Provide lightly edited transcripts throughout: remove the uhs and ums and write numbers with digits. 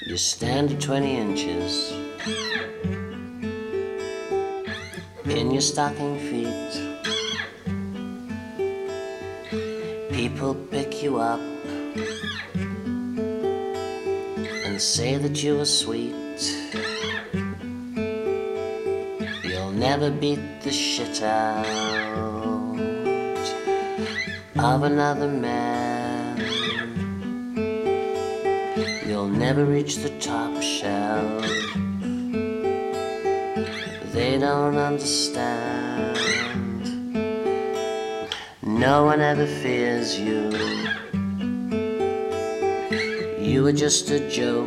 You stand at 20 inches in your stocking feet. People pick you up and say that you are sweet. You'll never beat the shit out of another man. You'll never reach the top shelf. They don't understand. No one ever fears you. You are just a joke,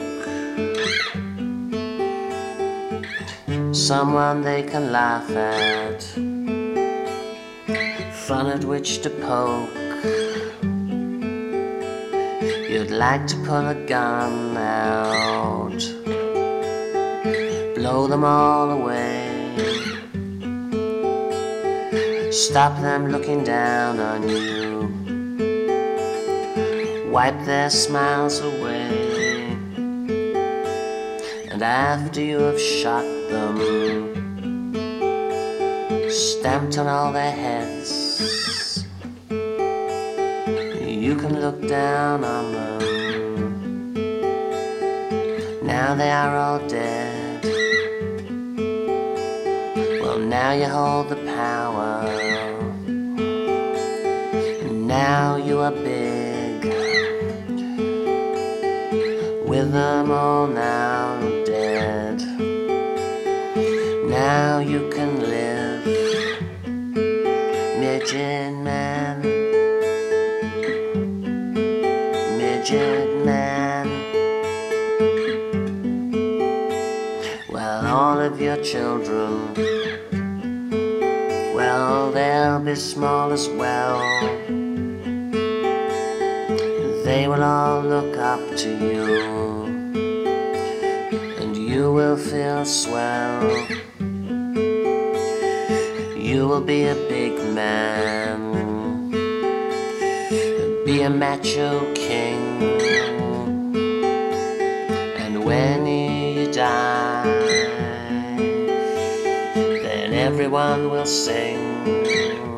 someone they can laugh at, fun at which to poke. You'd like to pull a gun out, blow them all away, stop them looking down on you, wipe their smiles away. And after you have shot them, stamped on all their heads, you can look down on them. Now they are all dead. Well, now you hold the power. Now you are big. With them all now dead, now you can live, midget man, midget man. Well, all of your children, well, they'll be small as well. They will all look up to you, and you will feel swell. You will be a big man, be a macho king. And when you die, then everyone will sing.